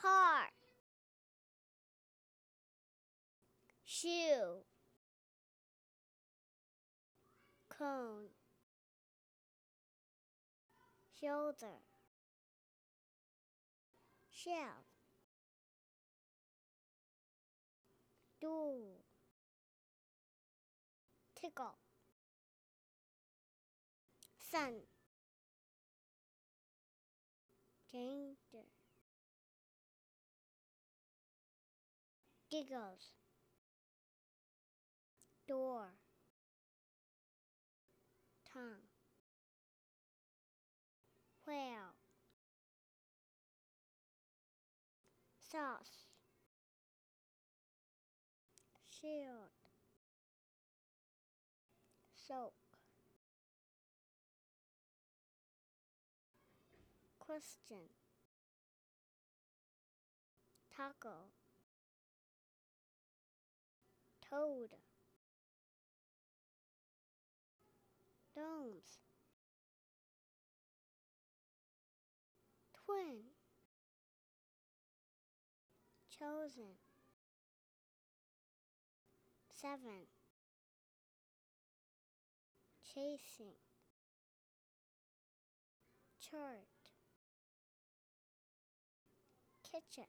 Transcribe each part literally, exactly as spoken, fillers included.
car, shoe, cone, shoulder, shelf, stool, tickle, sun, danger, giggles, door, tongue, whale, sauce, shield, soak, question, taco, toad, domes, twin, chosen, seven, chasing, chart, kitchen,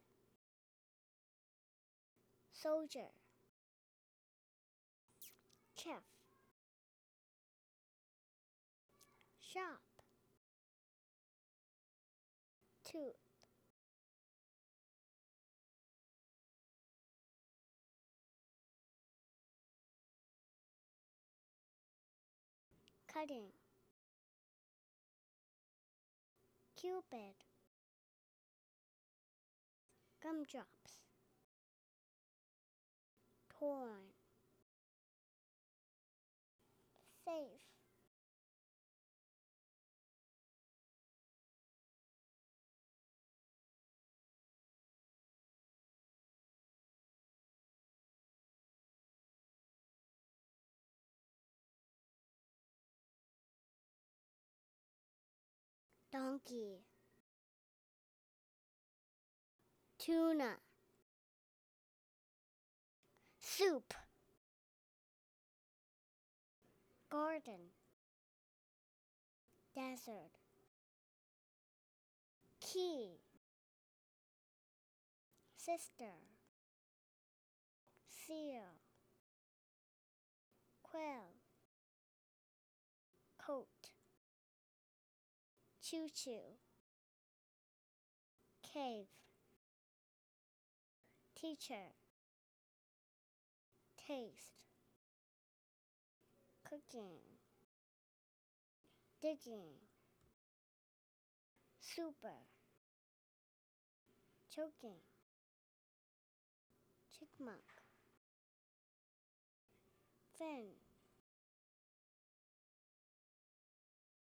soldier, chef, shop, tooth, cutting, cupid, gumdrops, torn, safe, donkey, tuna, soup, garden, desert, key, sister, seal, quill, coat, choo-choo, cave, teacher, taste, cooking, digging, super, choking, chipmunk, fin,